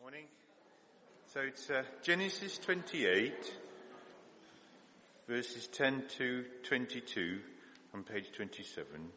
Morning. So it's Genesis 28, verses 10 to 22 on page 27.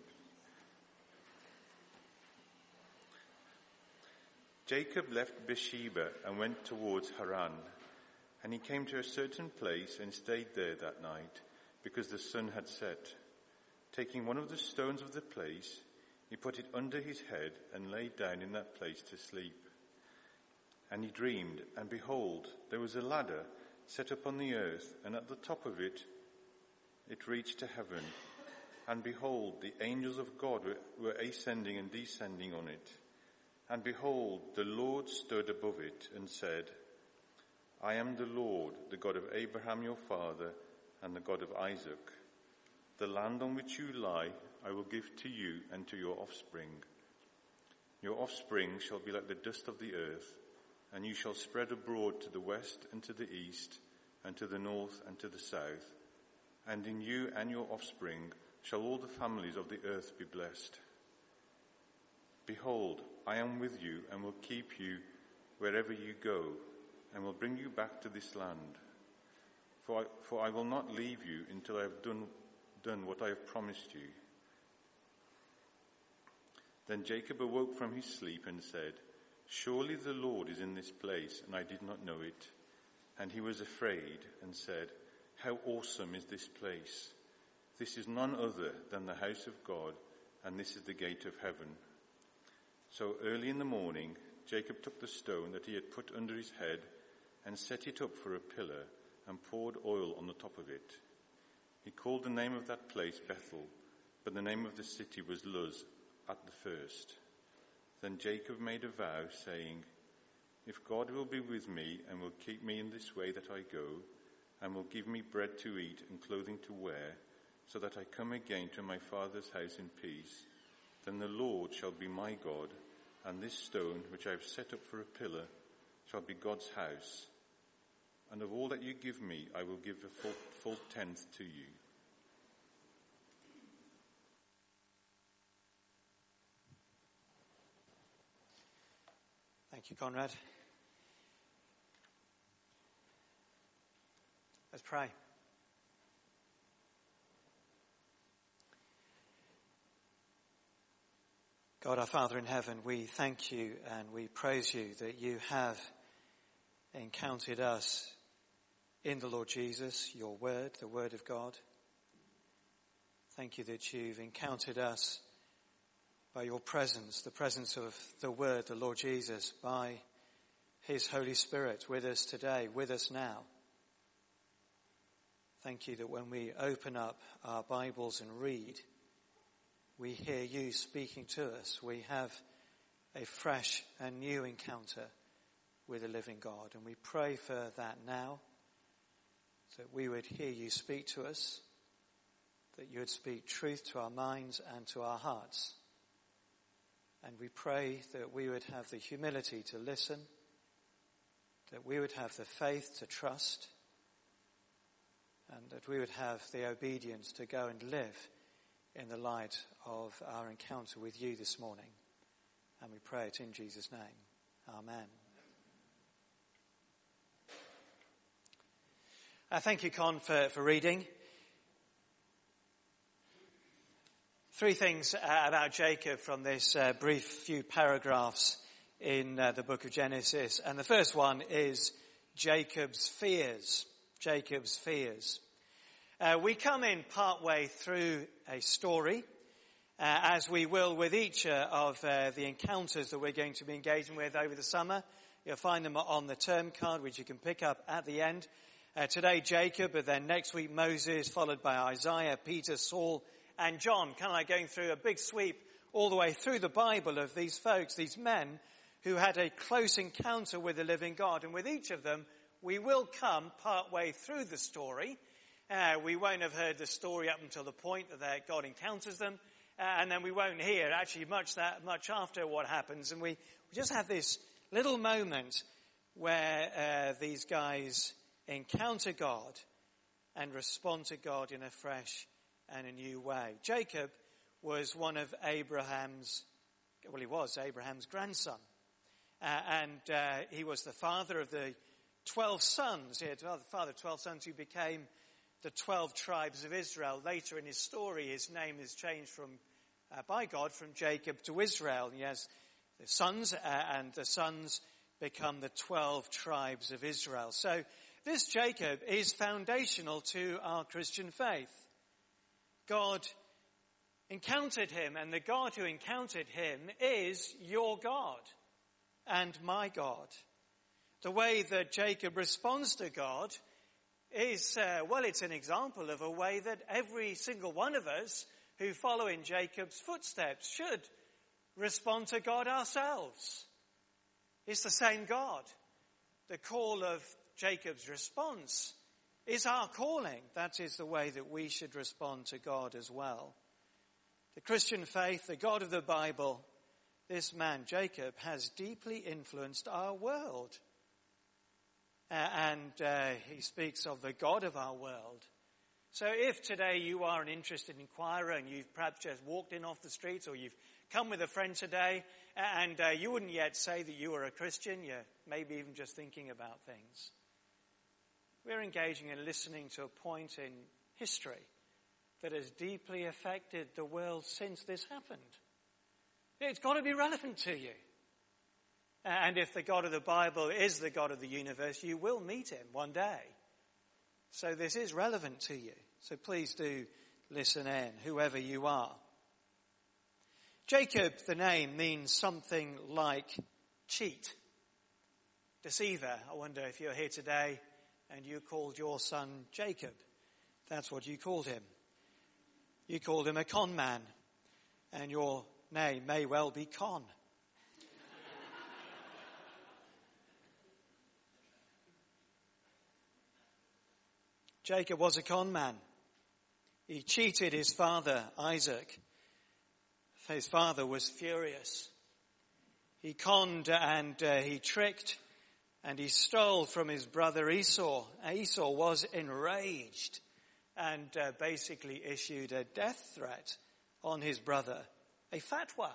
Jacob left Beersheba and went towards Haran, and he came to a certain place and stayed there that night, because the sun had set. Taking one of the stones of the place, he put it under his head and lay down in that place to sleep. And he dreamed, and behold, there was a ladder set up on the earth, and at the top of it, it reached to heaven. And behold, the angels of God were ascending and descending on it. And behold, the Lord stood above it and said, I am the Lord, the God of Abraham your father, and the God of Isaac. The land on which you lie I will give to you and to your offspring. Your offspring shall be like the dust of the earth, and you shall spread abroad to the west and to the east, and to the north and to the south. And in you and your offspring shall all the families of the earth be blessed. Behold, I am with you and will keep you wherever you go, and will bring you back to this land. For I will not leave you until I have done what I have promised you. Then Jacob awoke from his sleep and said, Surely the Lord is in this place, and I did not know it. And he was afraid and said, How awesome is this place! This is none other than the house of God, and this is the gate of heaven. So early in the morning, Jacob took the stone that he had put under his head and set it up for a pillar and poured oil on the top of it. He called the name of that place Bethel, but the name of the city was Luz at the first. Then Jacob made a vow, saying, If God will be with me and will keep me in this way that I go, and will give me bread to eat and clothing to wear, so that I come again to my father's house in peace, then the Lord shall be my God, and this stone which I have set up for a pillar shall be God's house. And of all that you give me, I will give a full tenth to you. Thank you, Conrad. Let's pray. God, our Father in heaven, we thank you and we praise you that you have encountered us in the Lord Jesus, your word, the word of God. Thank you that you've encountered us by your presence, the presence of the Word, the Lord Jesus, by His Holy Spirit with us today, with us now. Thank you that when we open up our Bibles and read, we hear you speaking to us. We have a fresh and new encounter with the living God. And we pray for that now, that we would hear you speak to us, that you would speak truth to our minds and to our hearts. And we pray that we would have the humility to listen, that we would have the faith to trust, and that we would have the obedience to go and live in the light of our encounter with you this morning. And we pray it in Jesus' name. Amen. Thank you, Con, for reading. Three things about Jacob from this brief few paragraphs in the book of Genesis. And the first one is Jacob's fears. Jacob's fears. We come in partway through a story, as we will with each of the encounters that we're going to be engaging with over the summer. You'll find them on the term card, which you can pick up at the end. Today Jacob, but then next week Moses, followed by Isaiah, Peter, Saul, and John, kind of like going through a big sweep all the way through the Bible of these folks, these men who had a close encounter with the living God. And with each of them, we will come part way through the story. We won't have heard the story up until the point that God encounters them. And then we won't hear actually much after what happens. And we just have this little moment where these guys encounter God and respond to God in a fresh and a new way. Jacob was one of Abraham's grandson. He was the father of the 12 sons. He had the father of 12 sons who became the 12 tribes of Israel. Later in his story, his name is changed by God from Jacob to Israel. He has the sons, and the sons become the 12 tribes of Israel. So this Jacob is foundational to our Christian faith. God encountered him, and the God who encountered him is your God and my God. The way that Jacob responds to God is, it's an example of a way that every single one of us who follow in Jacob's footsteps should respond to God ourselves. It's the same God. The call of Jacob's response is our calling. That is the way that we should respond to God as well. The Christian faith, the God of the Bible, this man Jacob has deeply influenced our world. He speaks of the God of our world. So if today you are an interested inquirer and you've perhaps just walked in off the streets, or you've come with a friend today and you wouldn't yet say that you are a Christian, you're maybe even just thinking about things. We're engaging and listening to a point in history that has deeply affected the world since this happened. It's got to be relevant to you. And if the God of the Bible is the God of the universe, you will meet him one day. So this is relevant to you. So please do listen in, whoever you are. Jacob, the name, means something like cheat, deceiver. I wonder if you're here today and you called your son Jacob. That's what you called him. You called him a con man, and your name may well be Con. Jacob was a con man. He cheated his father, Isaac. His father was furious. He conned and he tricked and he stole from his brother Esau. Esau was enraged and basically issued a death threat on his brother, a fatwa.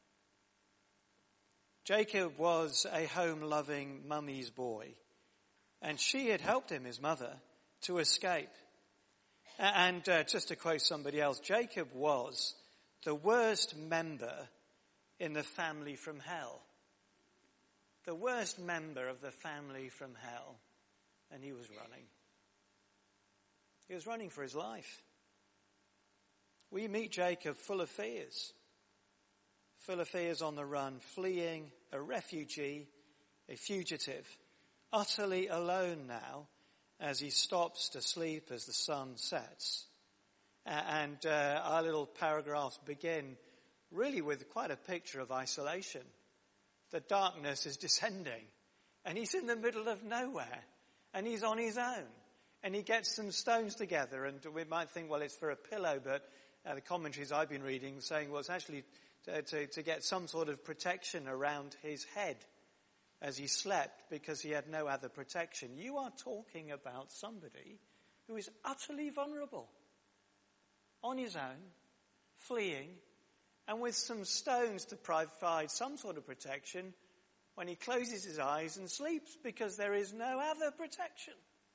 Jacob was a home-loving mummy's boy, and she had helped him, his mother, to escape. And just to quote somebody else, Jacob was the worst member in the family from hell. The worst member of the family from hell. And he was running. He was running for his life. We meet Jacob full of fears. Full of fears, on the run, fleeing, a refugee, a fugitive, utterly alone now, as he stops to sleep as the sun sets. And our little paragraphs begin really with quite a picture of isolation. The darkness is descending, and he's in the middle of nowhere, and he's on his own. And he gets some stones together, and we might think, well, it's for a pillow, but the commentaries I've been reading saying, well, it's actually to get some sort of protection around his head as he slept, because he had no other protection. You are talking about somebody who is utterly vulnerable, on his own, fleeing, and with some stones to provide some sort of protection when he closes his eyes and sleeps, because there is no other protection.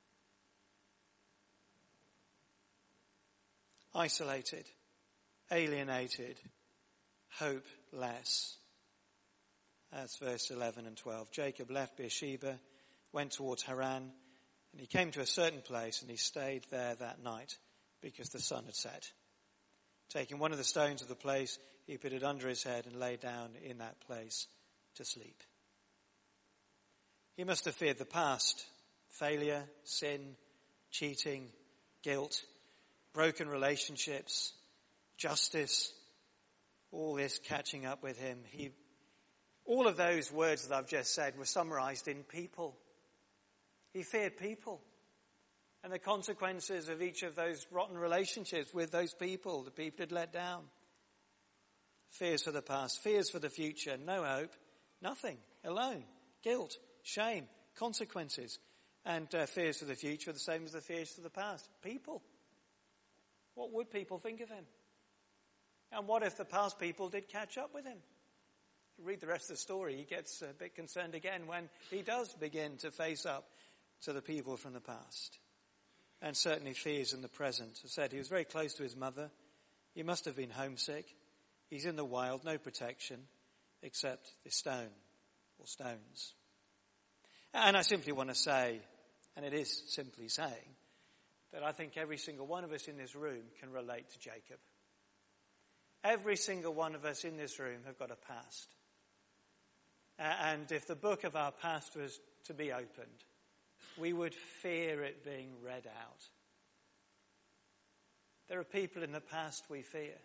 Isolated, alienated, hopeless. That's verse 11 and 12. Jacob left Beersheba, went towards Haran, and he came to a certain place, and he stayed there that night because the sun had set. Taking one of the stones of the place, he put it under his head and lay down in that place to sleep. He must have feared the past: failure, sin, cheating, guilt, broken relationships, justice, all this catching up with him. All of those words that I've just said were summarized in people. He feared people and the consequences of each of those rotten relationships with those people, the people he'd let down. Fears for the past, fears for the future, no hope, nothing, alone, guilt, shame, consequences, and fears for the future, the same as the fears for the past. People. What would people think of him? And what if the past people did catch up with him? Read the rest of the story. He gets a bit concerned again when he does begin to face up to the people from the past. And certainly fears in the present. As I said, he was very close to his mother. He must have been homesick. He's in the wild, no protection except the stone or stones. And I simply want to say, and it is simply saying, that I think every single one of us in this room can relate to Jacob. Every single one of us in this room have got a past. And if the book of our past was to be opened, we would fear it being read out. There are people in the past we fear.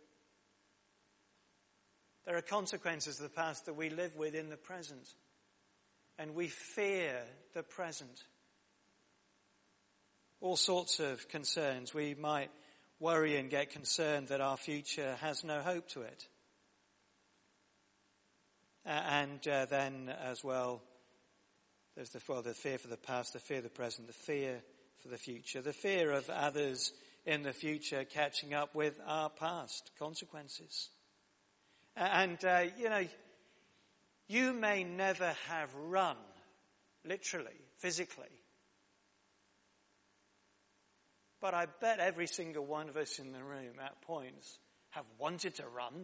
There are consequences of the past that we live with in the present. And we fear the present. All sorts of concerns. We might worry and get concerned that our future has no hope to it. And then as well, there's the fear for the past, the fear of the present, the fear for the future, the fear of others in the future catching up with our past consequences. And, you may never have run, literally, physically. But I bet every single one of us in the room at points have wanted to run.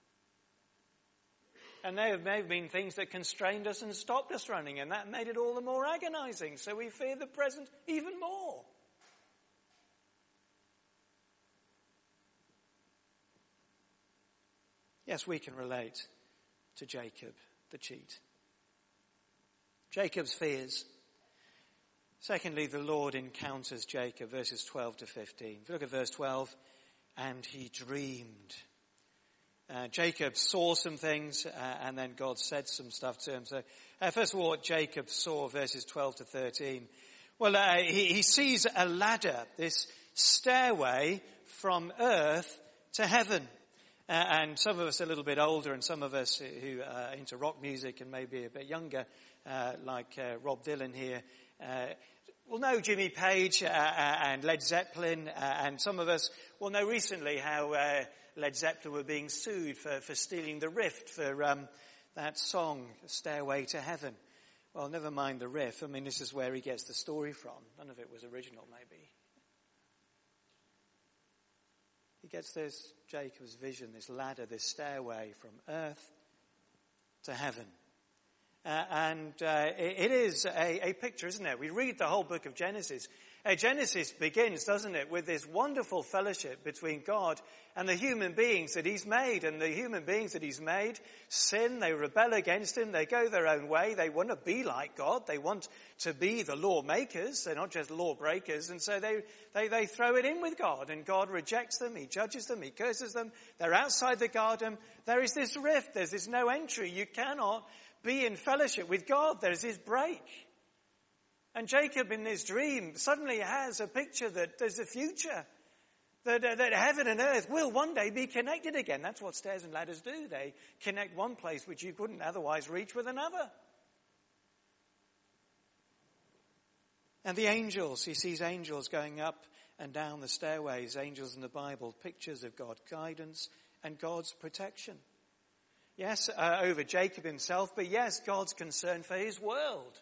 And there may have been things that constrained us and stopped us running, and that made it all the more agonizing. So we fear the present even more. Yes, we can relate to Jacob, the cheat. Jacob's fears. Secondly, the Lord encounters Jacob, verses 12 to 15. If you look at verse 12, and he dreamed. Jacob saw some things, and then God said some stuff to him. So, first of all, what Jacob saw, verses 12 to 13. Well, he sees a ladder, this stairway from earth to heaven. And some of us a little bit older, and some of us who are into rock music and maybe a bit younger, like Rob Dylan here, will know Jimmy Page and Led Zeppelin, and some of us will know recently how Led Zeppelin were being sued for stealing the riff for that song, Stairway to Heaven. Well, never mind the riff. I mean, this is where he gets the story from. None of it was original, maybe. He gets this Jacob's vision, this ladder, this stairway from earth to heaven. It is a picture, isn't it? We read the whole book of Genesis. Genesis begins, doesn't it, with this wonderful fellowship between God and the human beings that he's made. And the human beings that he's made sin, they rebel against him, they go their own way, they want to be like God, they want to be the lawmakers, they're not just lawbreakers, and so they throw it in with God, and God rejects them, he judges them, he curses them, they're outside the garden, there is this rift, there's this no entry, you cannot be in fellowship with God, there's this break. And Jacob in this dream suddenly has a picture that there's a future, that heaven and earth will one day be connected again. That's what stairs and ladders do. They connect one place which you couldn't otherwise reach with another. And the angels, he sees angels going up and down the stairways, angels in the Bible, pictures of God's guidance and God's protection. Yes, over Jacob himself, but yes, God's concern for his world.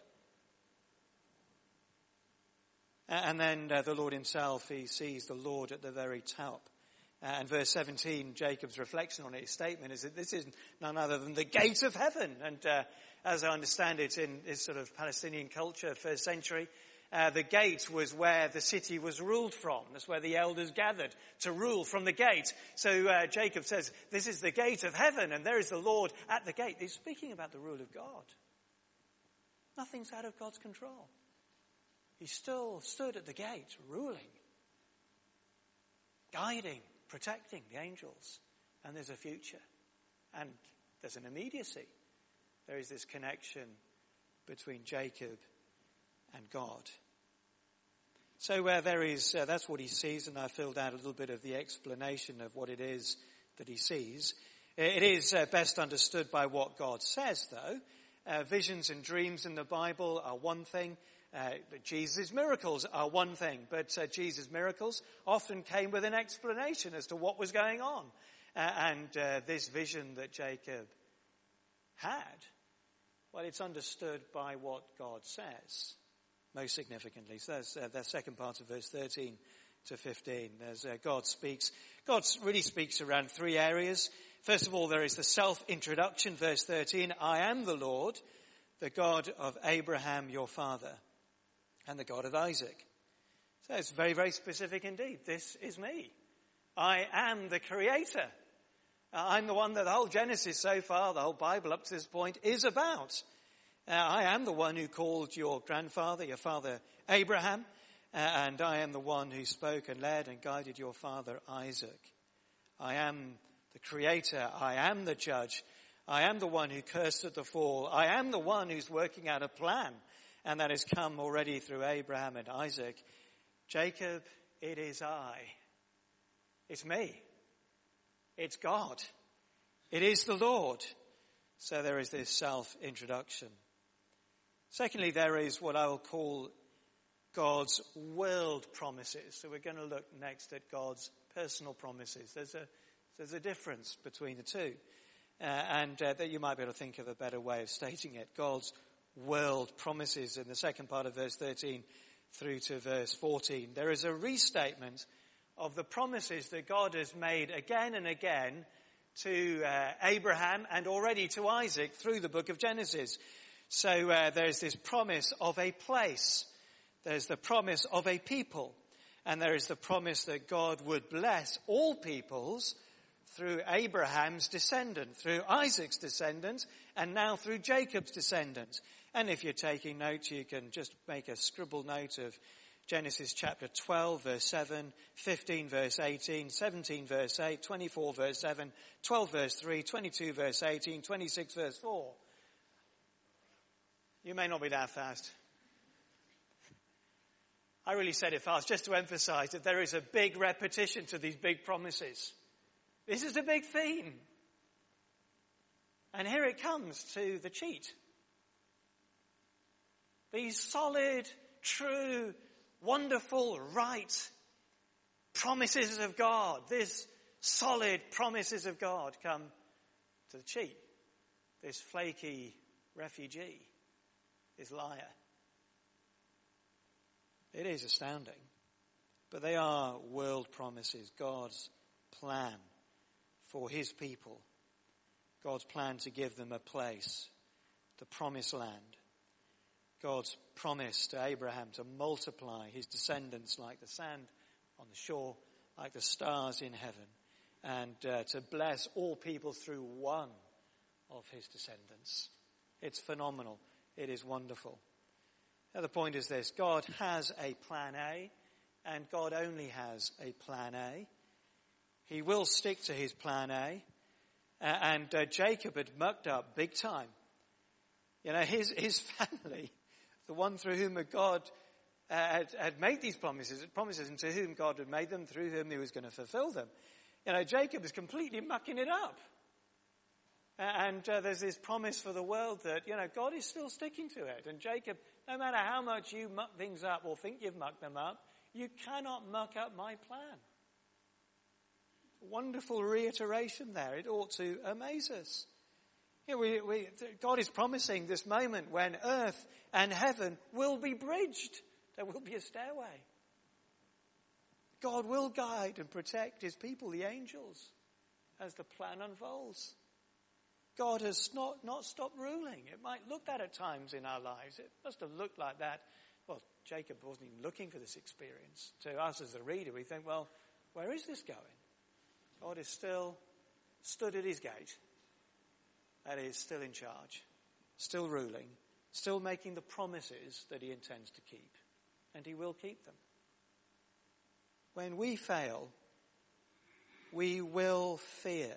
And then the Lord himself, he sees the Lord at the very top. And verse 17, Jacob's reflection on it, his statement is that this is none other than the gate of heaven. And as I understand it in this sort of Palestinian culture, first century, the gate was where the city was ruled from. That's where the elders gathered to rule from the gate. So Jacob says, this is the gate of heaven, and there is the Lord at the gate. He's speaking about the rule of God. Nothing's out of God's control. He still stood at the gate, ruling, guiding, protecting the angels. And there's a future. And there's an immediacy. There is this connection between Jacob and God. So that's what he sees, and I filled out a little bit of the explanation of what it is that he sees. It is best understood by what God says, though. Visions and dreams in the Bible are one thing. Jesus' miracles are one thing, but Jesus' miracles often came with an explanation as to what was going on. And this vision that Jacob had? Well, it's understood by what God says, most significantly. So that's the second part of verse 13 to 15. There's God speaks. God really speaks around three areas. First of all, there is the self-introduction, verse 13. I am the Lord, the God of Abraham, your father, and the God of Isaac. So it's very, very specific indeed. This is me. I am the creator. I'm the one that the whole Genesis so far, the whole Bible up to this point, is about. I am the one who called your grandfather, your father Abraham, and I am the one who spoke and led and guided your father Isaac. I am the creator. I am the judge. I am the one who cursed at the fall. I am the one who's working out a plan, and that has come already through Abraham and Isaac. Jacob, it is I. It's me. It's God. It is the Lord. So there is this self-introduction. Secondly, there is what I will call God's world promises. So we're going to look next at God's personal promises. There's a difference between the two. And that you might be able to think of a better way of stating it. God's world promises in the second part of verse 13 through to verse 14. There is a restatement of the promises that God has made again and again to Abraham and already to Isaac through the book of Genesis. So there's this promise of a place. There's the promise of a people. And there is the promise that God would bless all peoples through Abraham's descendant, through Isaac's descendant, and now through Jacob's descendant. And if you're taking notes, you can just make a scribble note of Genesis chapter 12, verse 7, 15, verse 18, 17, verse 8, 24, verse 7, 12, verse 3, 22, verse 18, 26, verse 4. You may not be that fast. I really said it fast just to emphasize that there is a big repetition to these big promises. This is a big theme. And here it comes to the cheat. These solid, true, wonderful, right promises of God, these solid promises of God come to the cheat, this flaky refugee, this liar. It is astounding, but they are world promises, God's plan for his people, God's plan to give them a place, the promised land. God's promise to Abraham to multiply his descendants like the sand on the shore, like the stars in heaven, and to bless all people through one of his descendants. It's phenomenal. It is wonderful. Now the point is this: God has a plan A, and God only has a plan A. He will stick to his plan A, and Jacob had mucked up big time. You know, his family, the one through whom God had made these promises, and to whom God had made them, through whom he was going to fulfill them. You know, Jacob is completely mucking it up. And there's this promise for the world that, you know, God is still sticking to it. And Jacob, no matter how much you muck things up or think you've mucked them up, you cannot muck up my plan. Wonderful reiteration there. It ought to amaze us. You know, God is promising this moment when earth and heaven will be bridged. There will be a stairway. God will guide and protect his people, the angels, as the plan unfolds. God has not stopped ruling. It might look that at times in our lives. It must have looked like that. Well, Jacob wasn't even looking for this experience. To us as a reader, we think, well, where is this going? God is still stood at his gate. That is, still in charge, still ruling, still making the promises that he intends to keep. And he will keep them. When we fail, we will fear.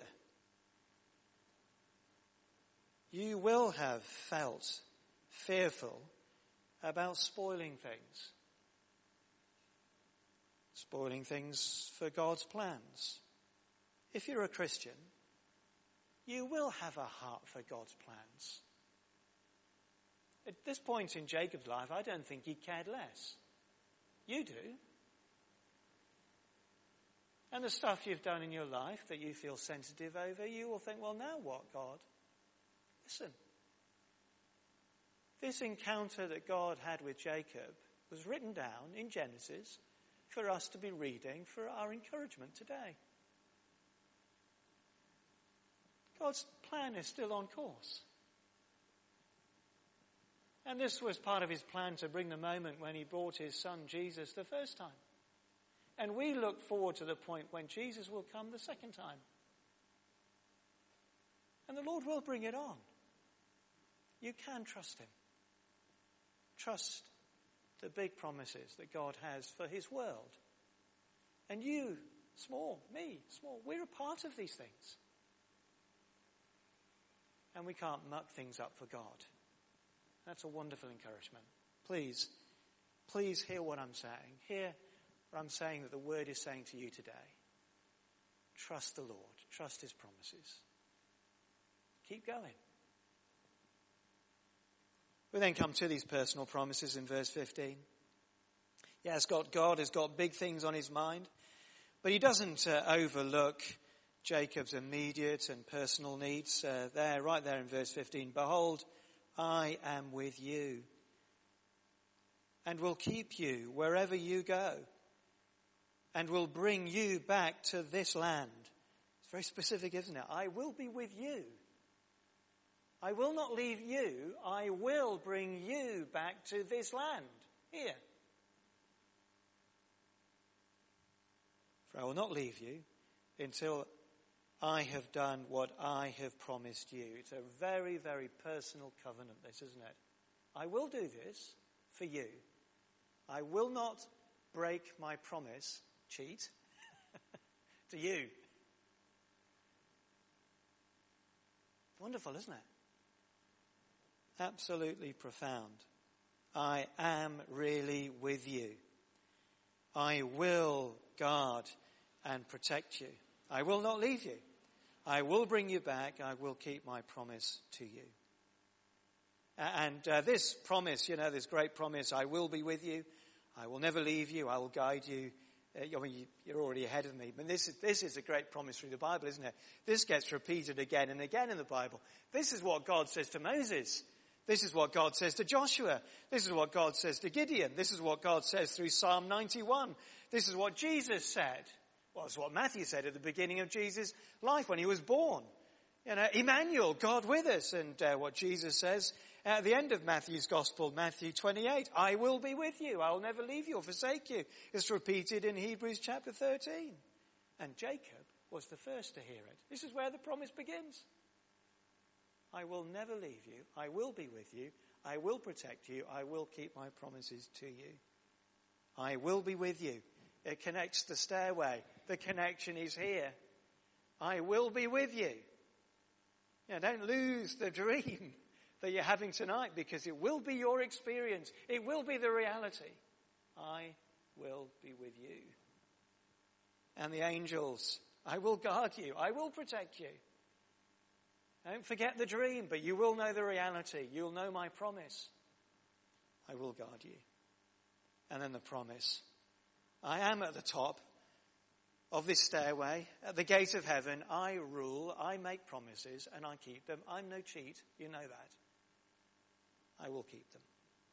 You will have felt fearful about spoiling things. Spoiling things for God's plans. If you're a Christian, you will have a heart for God's plans. At this point in Jacob's life, I don't think he cared less. You do. And the stuff you've done in your life that you feel sensitive over, you will think, well, now what, God? Listen, this encounter that God had with Jacob was written down in Genesis for us to be reading for our encouragement today. God's plan is still on course. And this was part of his plan to bring the moment when he brought his son Jesus the first time. And we look forward to the point when Jesus will come the second time. And the Lord will bring it on. You can trust him. Trust the big promises that God has for his world. And you, small, me, small, we're a part of these things. And we can't muck things up for God. That's a wonderful encouragement. Please hear what I'm saying. Hear what I'm saying that the word is saying to you today. Trust the Lord. Trust his promises. Keep going. We then come to these personal promises in verse 15. Yes, God has got big things on his mind, but he doesn't overlook Jacob's immediate and personal needs. Right there in verse 15, behold, I am with you and will keep you wherever you go and will bring you back to this land. It's very specific, isn't it? I will be with you. I will not leave you. I will bring you back to this land. Here. For I will not leave you until I have done what I have promised you. It's a very, very personal covenant, this, isn't it? I will do this for you. I will not break my promise, cheat, to you. Wonderful, isn't it? Absolutely profound. I am really with you. I will guard and protect you. I will not leave you. I will bring you back. I will keep my promise to you. And this promise, this great promise, I will be with you. I will never leave you. I will guide you. You're already ahead of me. But this is a great promise through the Bible, isn't it? This gets repeated again and again in the Bible. This is what God says to Moses. This is what God says to Joshua. This is what God says to Gideon. This is what God says through Psalm 91. This is what Jesus said. Well, it's what Matthew said at the beginning of Jesus' life when he was born. Emmanuel, God with us. And what Jesus says at the end of Matthew's Gospel, Matthew 28, I will be with you. I will never leave you or forsake you. It's repeated in Hebrews chapter 13. And Jacob was the first to hear it. This is where the promise begins. I will never leave you. I will be with you. I will protect you. I will keep my promises to you. I will be with you. It connects the stairway. The connection is here. I will be with you. Don't lose the dream that you're having tonight, because it will be your experience. It will be the reality. I will be with you. And the angels, I will guard you. I will protect you. Don't forget the dream, but you will know the reality. You'll know my promise. I will guard you. And then the promise. I am at the top of this stairway, at the gate of heaven. I rule, I make promises, and I keep them. I'm no cheat. You know that. I will keep them.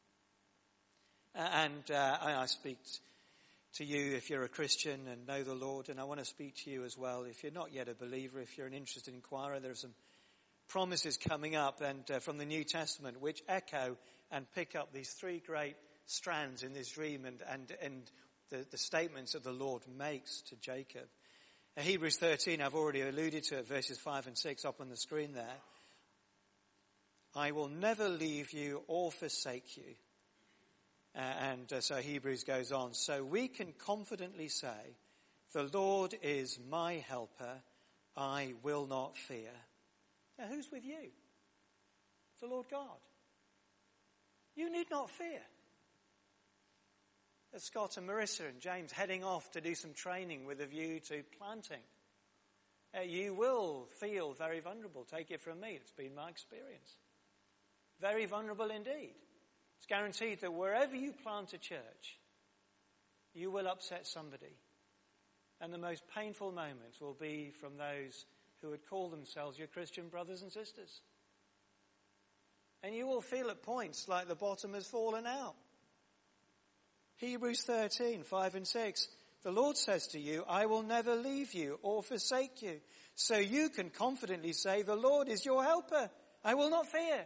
I speak to you if you're a Christian and know the Lord, and I want to speak to you as well if you're not yet a believer, if you're an interested inquirer. There are some promises coming up and from the New Testament which echo and pick up these three great strands in this dream and the statements that the Lord makes to Jacob. Hebrews 13, I've already alluded to it, verses 5 and 6 up on the screen there. I will never leave you or forsake you. So Hebrews goes on. So we can confidently say, the Lord is my helper. I will not fear. Now, who's with you? The Lord God. You need not fear. There's Scott and Marissa and James heading off to do some training with a view to planting. You will feel very vulnerable. Take it from me. It's been my experience. Very vulnerable indeed. It's guaranteed that wherever you plant a church, you will upset somebody. And the most painful moments will be from those who would call themselves your Christian brothers and sisters. And you will feel at points like the bottom has fallen out. Hebrews 13, 5 and 6. The Lord says to you, I will never leave you or forsake you. So you can confidently say, the Lord is your helper. I will not fear.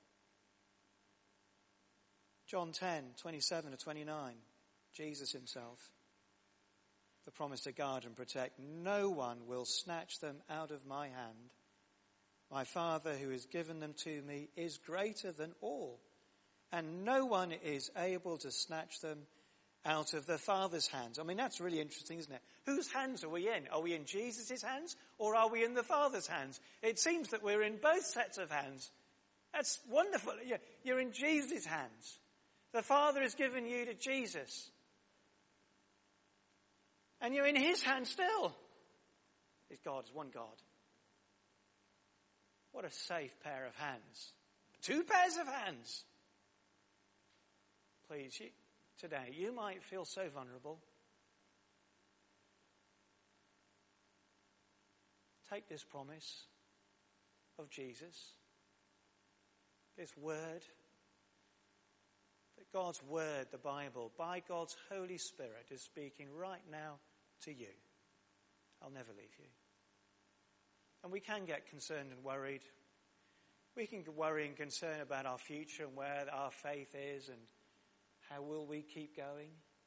John 10, 27 to 29. Jesus himself. The promise to guard and protect. No one will snatch them out of my hand. My Father who has given them to me is greater than all. And no one is able to snatch them out of the Father's hands. I mean, that's really interesting, isn't it? Whose hands are we in? Are we in Jesus' hands or are we in the Father's hands? It seems that we're in both sets of hands. That's wonderful. You're in Jesus' hands. The Father has given you to Jesus. And you're in his hands still. It's God, it's one God. What a safe pair of hands. 2 pairs of hands. Please, today, you might feel so vulnerable. Take this promise of Jesus, this word, that God's word, the Bible, by God's Holy Spirit is speaking right now to you. I'll never leave you. And we can get concerned and worried. We can worry and concern about our future and where our faith is and how will we keep going.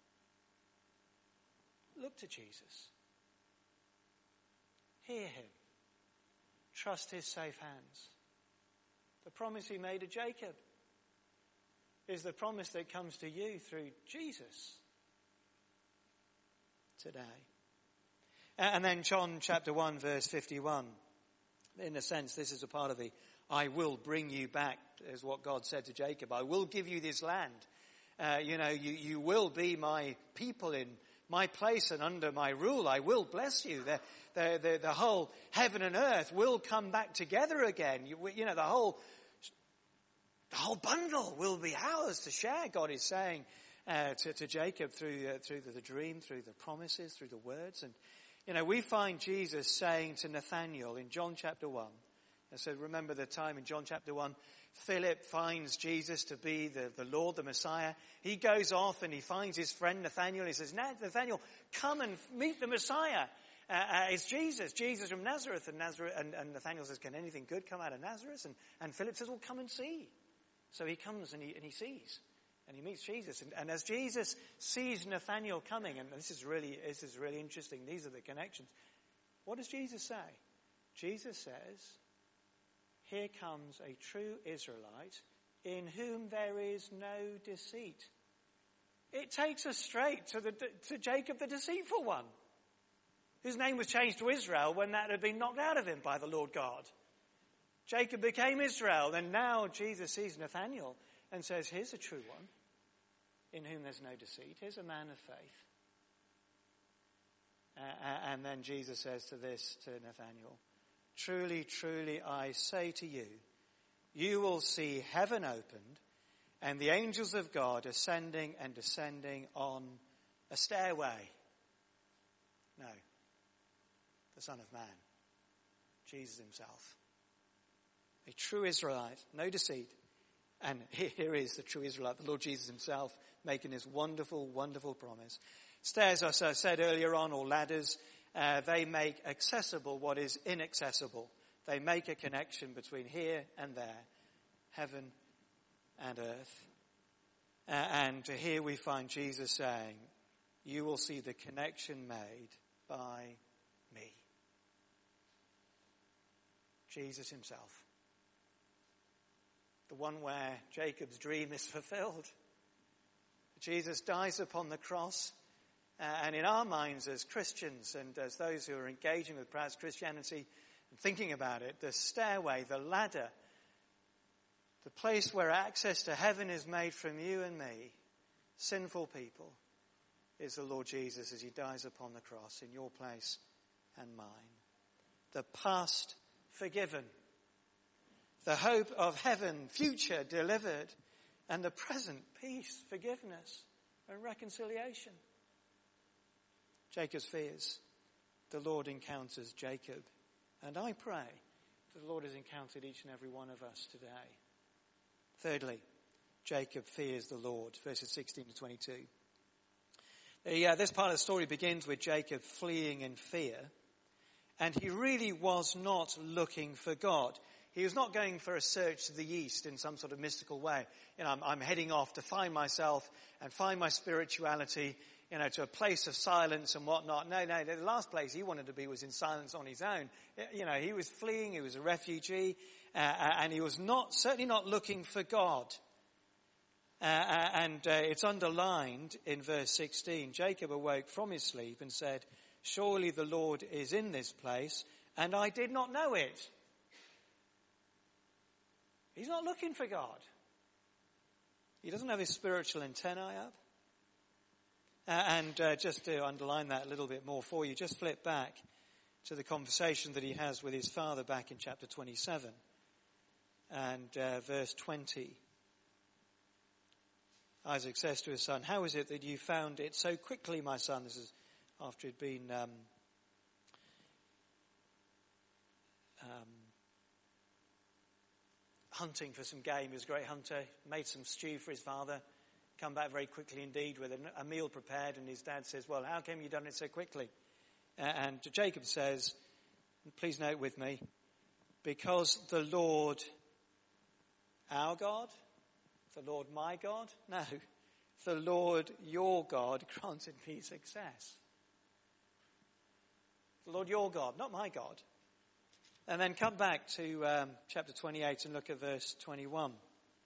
Look to Jesus. Hear him. Trust his safe hands. The promise he made to Jacob is the promise that comes to you through Jesus today. And then John chapter 1 verse 51. In a sense, this is a part of the I will bring you back, is what God said to Jacob. I will give you this land. You will be my people in my place and under my rule. I will bless you. The whole heaven and earth will come back together again. The whole bundle will be ours to share, God is saying to Jacob through the dream, through the promises, through the words. And we find Jesus saying to Nathanael in John chapter 1, and so remember the time in John chapter 1, Philip finds Jesus to be the Lord, the Messiah. He goes off and he finds his friend Nathanael. He says, Nathanael, come and meet the Messiah. It's Jesus from Nazareth. And Nathanael says, can anything good come out of Nazareth? And Philip says, well, come and see. So he comes and he sees. And he meets Jesus. And as Jesus sees Nathanael coming, and this is really interesting, these are the connections. What does Jesus say? Jesus says, here comes a true Israelite in whom there is no deceit. It takes us straight to Jacob the deceitful one, whose name was changed to Israel when that had been knocked out of him by the Lord God. Jacob became Israel, and now Jesus sees Nathanael and says, here's a true one in whom there's no deceit. Here's a man of faith. And then Jesus says to Nathanael, truly, truly, I say to you, you will see heaven opened and the angels of God ascending and descending on a stairway. No, the Son of Man, Jesus himself. A true Israelite, no deceit. And here is the true Israelite, the Lord Jesus himself, making this wonderful, wonderful promise. Stairs, as I said earlier on, or ladders, they make accessible what is inaccessible. They make a connection between here and there, heaven and earth. And here we find Jesus saying, you will see the connection made by me. Jesus himself. The one where Jacob's dream is fulfilled. Jesus dies upon the cross. And in our minds as Christians and as those who are engaging with perhaps Christianity and thinking about it, the stairway, the ladder, the place where access to heaven is made from you and me, sinful people, is the Lord Jesus as he dies upon the cross in your place and mine. The past forgiven. The hope of heaven, future delivered, and the present peace, forgiveness, and reconciliation. Jacob's fears. The Lord encounters Jacob. And I pray that the Lord has encountered each and every one of us today. Thirdly, Jacob fears the Lord, verses 16 to 22. This part of the story begins with Jacob fleeing in fear, and he really was not looking for God. He was not going for a search to the east in some sort of mystical way. I'm heading off to find myself and find my spirituality, to a place of silence and whatnot. No, the last place he wanted to be was in silence on his own. He was fleeing, he was a refugee, and he was certainly not looking for God. It's underlined in verse 16. Jacob awoke from his sleep and said, "Surely the Lord is in this place, and I did not know it." He's not looking for God. He doesn't have his spiritual antennae up. Just to underline that a little bit more for you, just flip back to the conversation that he has with his father back in chapter 27 and verse 20. Isaac says to his son, "How is it that you found it so quickly, my son?" This is after he'd been hunting for some game. He was a great hunter, made some stew for his father, come back very quickly indeed with a meal prepared, and his dad says, "Well, how come you done it so quickly?" And Jacob says, please note with me, "Because the Lord our God, the Lord my God, no, the Lord your God granted me success." The Lord your God, not my God. And then come back to chapter 28 and look at verse 21.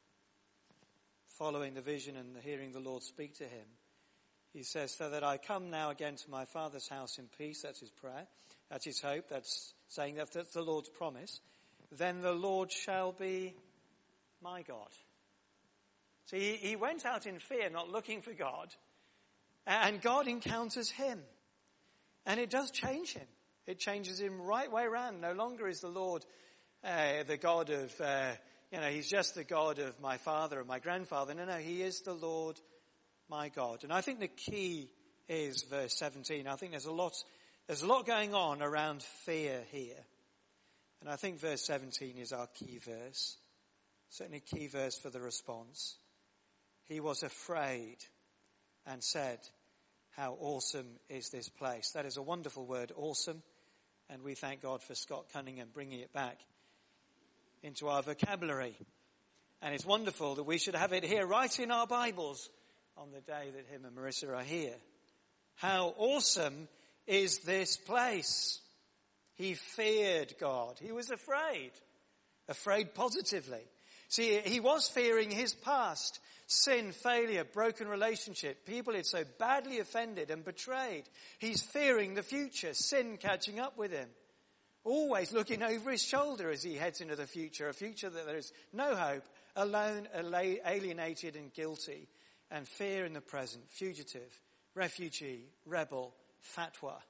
Following the vision and hearing the Lord speak to him, he says, "So that I come now again to my father's house in peace," that's his prayer, that's his hope, that's saying that's the Lord's promise, "then the Lord shall be my God." So he went out in fear, not looking for God, and God encounters him. And it does change him. It changes him right way around. No longer is the Lord the God of, he's just the God of my father and my grandfather. No, he is the Lord my God. And I think the key is verse 17. I think there's a lot going on around fear here. And I think verse 17 is our key verse. Certainly a key verse for the response. He was afraid and said, "How awesome is this place." That is a wonderful word, awesome. And we thank God for Scott Cunningham bringing it back into our vocabulary. And it's wonderful that we should have it here right in our Bibles on the day that him and Marissa are here. How awesome is this place. He feared God. He was afraid positively. See, he was fearing his past, sin, failure, broken relationship, people he'd so badly offended and betrayed. He's fearing the future, sin catching up with him. Always looking over his shoulder as he heads into the future, a future that there is no hope, alone, alienated and guilty, and fear in the present, fugitive, refugee, rebel, fatwa.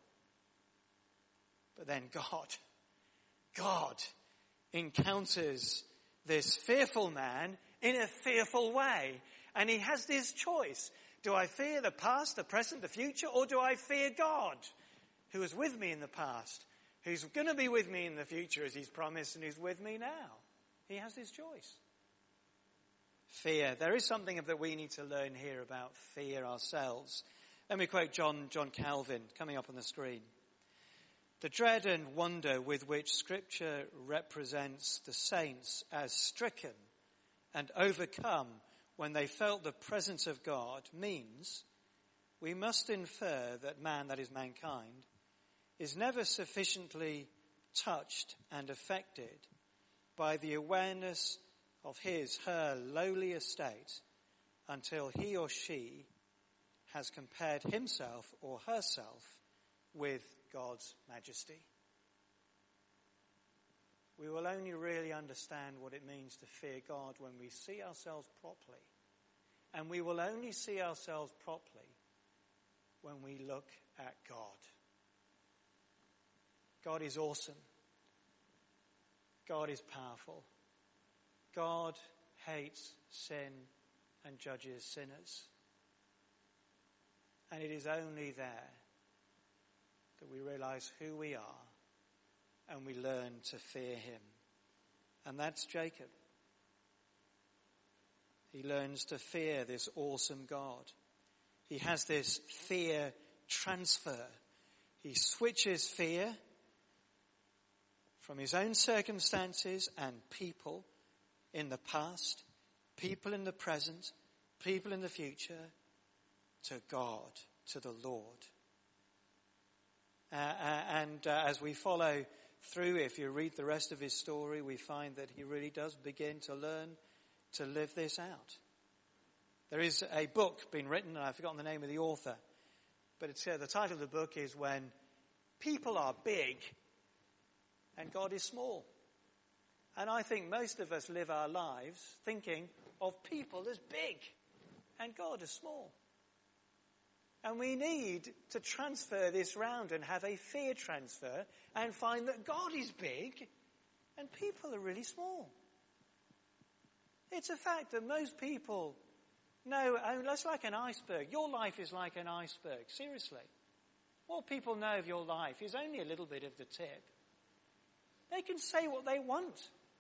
But then God encounters this fearful man in a fearful way. And he has this choice. Do I fear the past, the present, the future, or do I fear God, who was with me in the past, who's going to be with me in the future as he's promised and who's with me now? He has his choice. Fear. There is something that we need to learn here about fear ourselves. Let me quote John Calvin, coming up on the screen. "The dread and wonder with which Scripture represents the saints as stricken and overcome when they felt the presence of God means we must infer that man, that is mankind, is never sufficiently touched and affected by the awareness of her lowly estate until he or she has compared himself or herself with God's majesty. We will only really understand what it means to fear God when we see ourselves properly. And we will only see ourselves properly when we look at God. God is awesome. God is powerful. God hates sin and judges sinners. And it is only there that we realize who we are and we learn to fear him. And that's Jacob. He learns to fear this awesome God. He has this fear transfer. He switches fear from his own circumstances and people in the past, people in the present, people in the future, to God, to the Lord. As we follow through, if you read the rest of his story, we find that he really does begin to learn to live this out. There is a book being written, and I've forgotten the name of the author, but it's the title of the book is When People Are Big and God is Small. And I think most of us live our lives thinking of people as big and God as small. And we need to transfer this round and have a fear transfer and find that God is big and people are really small. It's a fact that most people know, oh, that's like an iceberg. Your life is like an iceberg, seriously. What people know of your life is only a little bit of the tip. They can say what they want.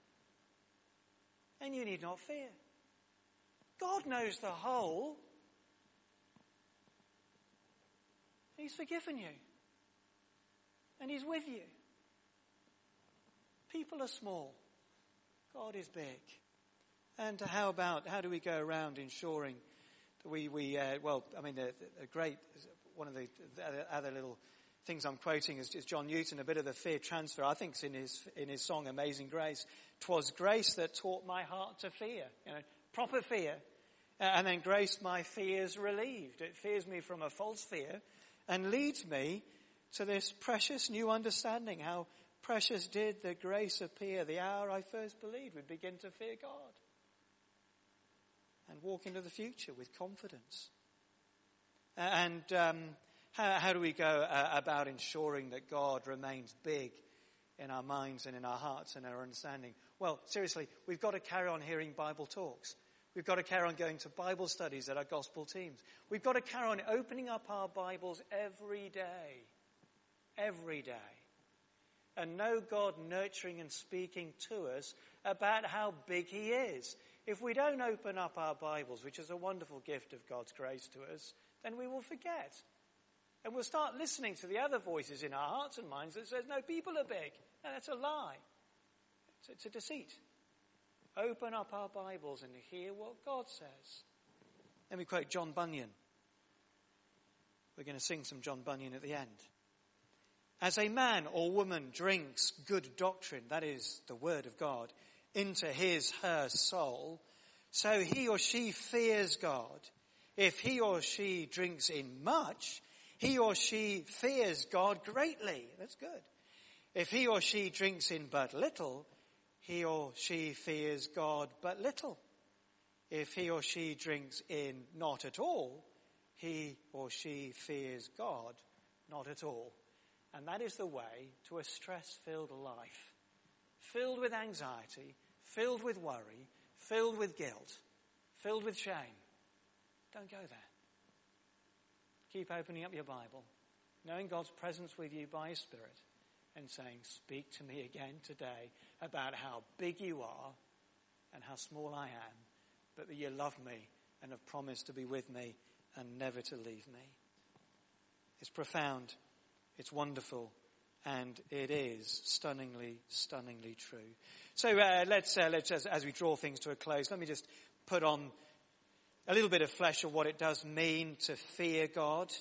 And you need not fear. God knows the whole. He's forgiven you. And he's with you. People are small. God is big. And how do we go around ensuring that one of the other little things I'm quoting is John Newton, a bit of the fear transfer. I think it's in his song Amazing Grace. 'Twas grace that taught my heart to fear, proper fear. And then grace my fears relieved. It fears me from a false fear and leads me to this precious new understanding. How precious did the grace appear the hour I first believed we'd begin to fear God and walk into the future with confidence. And how do we go about ensuring that God remains big in our minds and in our hearts and our understanding? Well, seriously, we've got to carry on hearing Bible talks. We've got to carry on going to Bible studies at our gospel teams. We've got to carry on opening up our Bibles every day. Every day. And know God nurturing and speaking to us about how big he is. If we don't open up our Bibles, which is a wonderful gift of God's grace to us, then we will forget. And we'll start listening to the other voices in our hearts and minds that says, no, people are big. No, that's a lie. It's a deceit. Open up our Bibles and hear what God says. Let me quote John Bunyan. We're going to sing some John Bunyan at the end. As a man or woman drinks good doctrine, that is the word of God, into her soul, so he or she fears God. If he or she drinks in much, he or she fears God greatly. That's good. If he or she drinks in but little, he or she fears God but little. If he or she drinks in not at all, he or she fears God not at all. And that is the way to a stress-filled life, filled with anxiety, filled with worry, filled with guilt, filled with shame. Don't go there. Keep opening up your Bible, knowing God's presence with you by his Spirit, and saying, speak to me again today about how big you are and how small I am, but that you love me and have promised to be with me and never to leave me. It's profound, it's wonderful, and it is stunningly, stunningly true. So let's as we draw things to a close, let me just put on a little bit of flesh of what it does mean to fear God.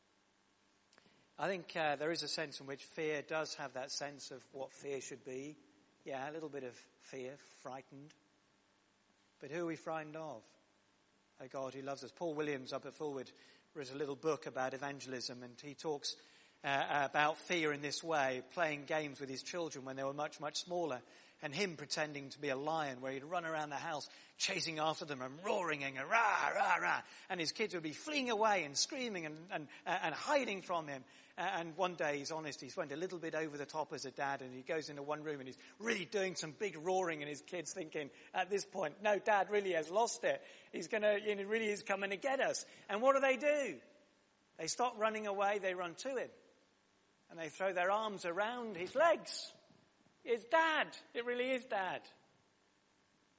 I think there is a sense in which fear does have that sense of what fear should be. Yeah, a little bit of fear, frightened. But who are we frightened of? A God who loves us. Paul Williams up at Fulwood wrote a little book about evangelism, and he talks about fear in this way, playing games with his children when they were much, much smaller, and him pretending to be a lion where he'd run around the house chasing after them and roaring and rah, rah, rah. And his kids would be fleeing away and screaming and hiding from him. And one day, he's honest, he's went a little bit over the top as a dad, and he goes into one room and he's really doing some big roaring, and his kids thinking at this point, no, Dad really has lost it. He's really is coming to get us. And what do? They stop running away, they run to him. And they throw their arms around his legs. It's Dad. It really is Dad.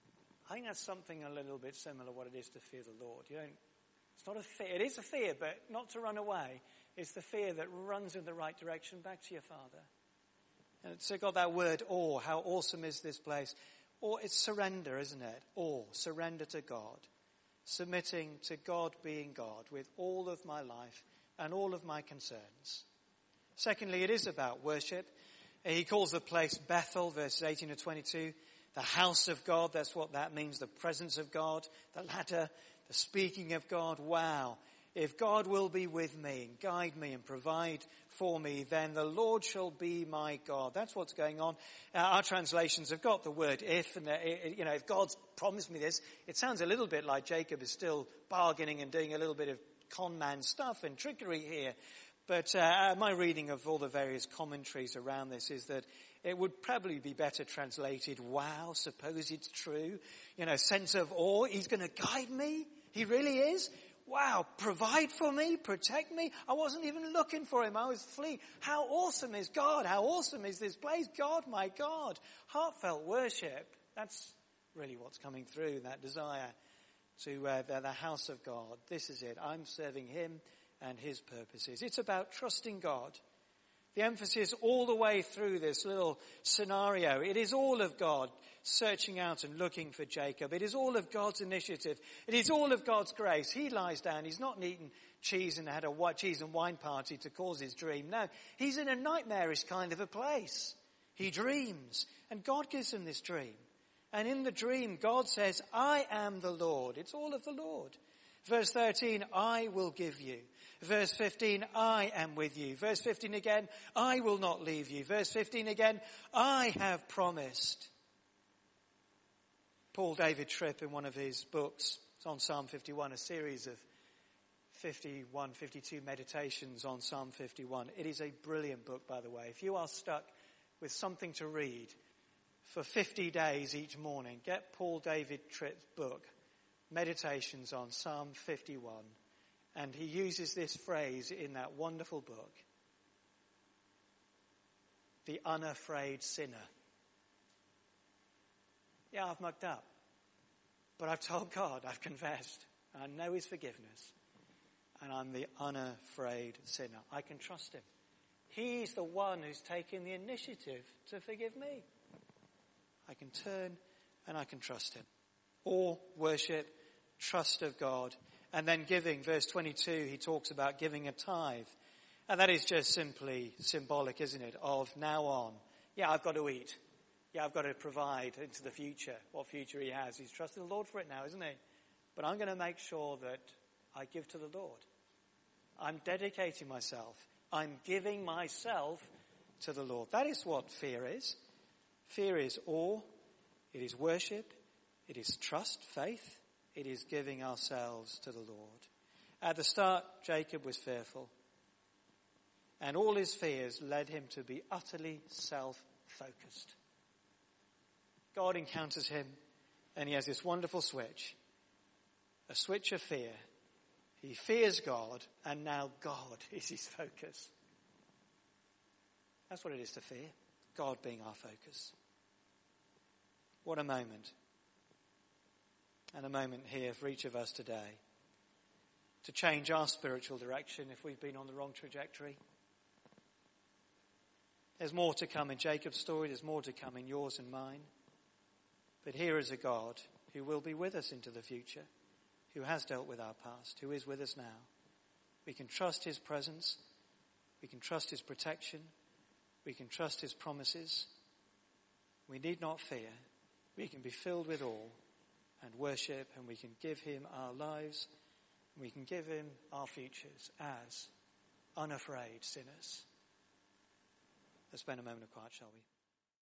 I think that's something a little bit similar to what it is to fear the Lord. It's not a fear. It is a fear, but not to run away. It's the fear that runs in the right direction back to your Father. And it's got that word awe. How awesome is this place? Or it's surrender, isn't it? Awe, surrender to God. Submitting to God being God with all of my life and all of my concerns. Secondly, it is about worship. He calls the place Bethel, verses 18 to 22. The house of God, that's what that means. The presence of God, the ladder, the speaking of God. Wow. If God will be with me and guide me and provide for me, then the Lord shall be my God. That's what's going on. Our translations have got the word if, and if God's promised me this, it sounds a little bit like Jacob is still bargaining and doing a little bit of con man stuff and trickery here. But my reading of all the various commentaries around this is that it would probably be better translated, wow, suppose it's true. Sense of awe. He's going to guide me. He really is. Wow, provide for me, protect me. I wasn't even looking for him. I was fleeing. How awesome is God? How awesome is this place? God, my God. Heartfelt worship. That's really what's coming through, that desire to the house of God. This is it. I'm serving him and his purposes. It's about trusting God. The emphasis all the way through this little scenario, it is all of God searching out and looking for Jacob. It is all of God's initiative. It is all of God's grace. He lies down. He's not eaten cheese and had a cheese and wine party to cause his dream. No, he's in a nightmarish kind of a place. He dreams, and God gives him this dream. And in the dream, God says, I am the Lord. It's all of the Lord. Verse 13, I will give you. Verse 15, I am with you. Verse 15 again, I will not leave you. Verse 15 again, I have promised. Paul David Tripp, in one of his books, it's on Psalm 51, a series of 52 meditations on Psalm 51. It is a brilliant book, by the way. If you are stuck with something to read for 50 days each morning, get Paul David Tripp's book, Meditations on Psalm 51. And he uses this phrase in that wonderful book, the unafraid sinner. Yeah, I've mucked up. But I've told God, I've confessed. I know his forgiveness. And I'm the unafraid sinner. I can trust him. He's the one who's taken the initiative to forgive me. I can turn and I can trust him. Or worship, trust of God. And then giving, verse 22, he talks about giving a tithe. And that is just simply symbolic, isn't it, of now on. Yeah, I've got to eat. Yeah, I've got to provide into the future, what future he has. He's trusting the Lord for it now, isn't he? But I'm going to make sure that I give to the Lord. I'm dedicating myself. I'm giving myself to the Lord. That is what fear is. Fear is awe. It is worship. It is trust, faith. It is giving ourselves to the Lord. At the start, Jacob was fearful. And all his fears led him to be utterly self-focused. God encounters him and he has this wonderful switch. A switch of fear. He fears God and now God is his focus. That's what it is to fear. God being our focus. What a moment. And a moment here for each of us today to change our spiritual direction if we've been on the wrong trajectory. There's more to come in Jacob's story. There's more to come in yours and mine. But here is a God who will be with us into the future, who has dealt with our past, who is with us now. We can trust his presence. We can trust his protection. We can trust his promises. We need not fear. We can be filled with awe and worship, and we can give him our lives. We can give him our futures as unafraid sinners. Let's spend a moment of quiet, shall we?